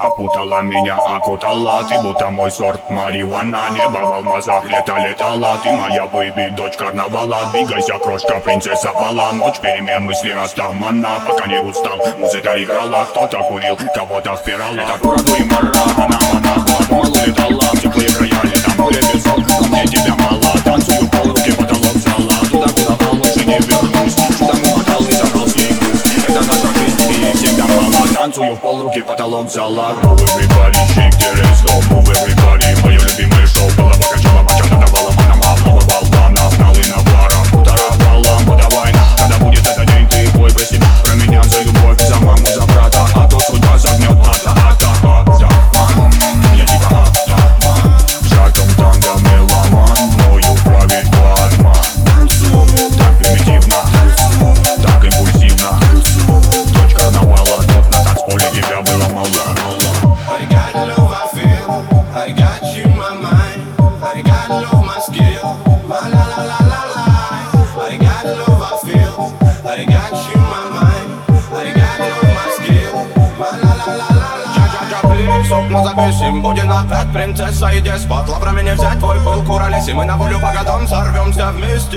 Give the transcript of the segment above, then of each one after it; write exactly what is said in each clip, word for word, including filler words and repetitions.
Опутала меня, окутала, ты будто мой сорт марихуана. Небо в алмазах, лето летала, ты моя бэйби, дочь карнавала. Двигайся, крошка, принцесса бала. Ночь перемен, мысли растамана. Пока не устал, музыка играла. Кто-то курил, кого-то впирала. Это кураду и мара, она монахла. Думал, улетала в теплые края, летом море песок. Но мне тебя мало, танцую пол, руки потолок зала. Туда, куда пал, больше не вернусь. Что-то умотал и забрал с ней груз. Это наша жизнь, и всегда мало. Танцую в пол, руки потолок зала. Move everybody, shake their ass, go move everybody. Мое любимое шоу, голова качала, бачата давала, манама, много болтана. Знал и навара, путаровала, ну давай. Когда будет этот день, ты бой про себя, про меня, за любовь, за маму, за брата. А то судьба загнет, ата, ата, ата, ман. Я типа ата, ман. В жарком танго меломан, мною правит бармен. Так примитивно, так импульсивно. Дочь карнавала, тут на танцполе тебя было мало. I got love, I feel. I got you in my mind. I got love, my skill. La la la la la la. I got love, I feel. I got you in my mind. I got love, my skill. La la la la la la. Джа-джа-джа, плисок, мы запишем. Будем опять принцесса и деспот. Лавра мне взять твой пыл, куролес. И мы на волю по годам сорвемся вместе.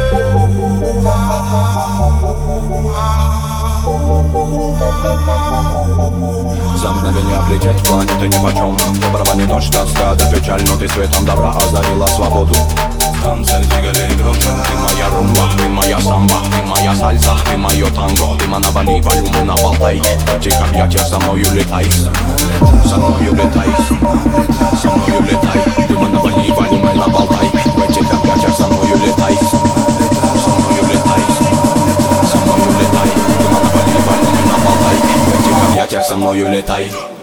За мгновение облететь планеты нипочем. За барабане ночь тоска, да печаль, но ты светом добра озарила свободу. Танцы двигали громче. Ты моя румба, ты моя самба, ты моя сальса, ты мое танго. Ты навали волюмы на болтай. В этих объятиях со мною летай. Со мною летай. Со мною летай. Ты навали волюмы на болтай. В этих объятиях со мною летай. Со мною летай. Со мною летай. Ты навали волюмы на болтай. В этих объятиях со мною летай.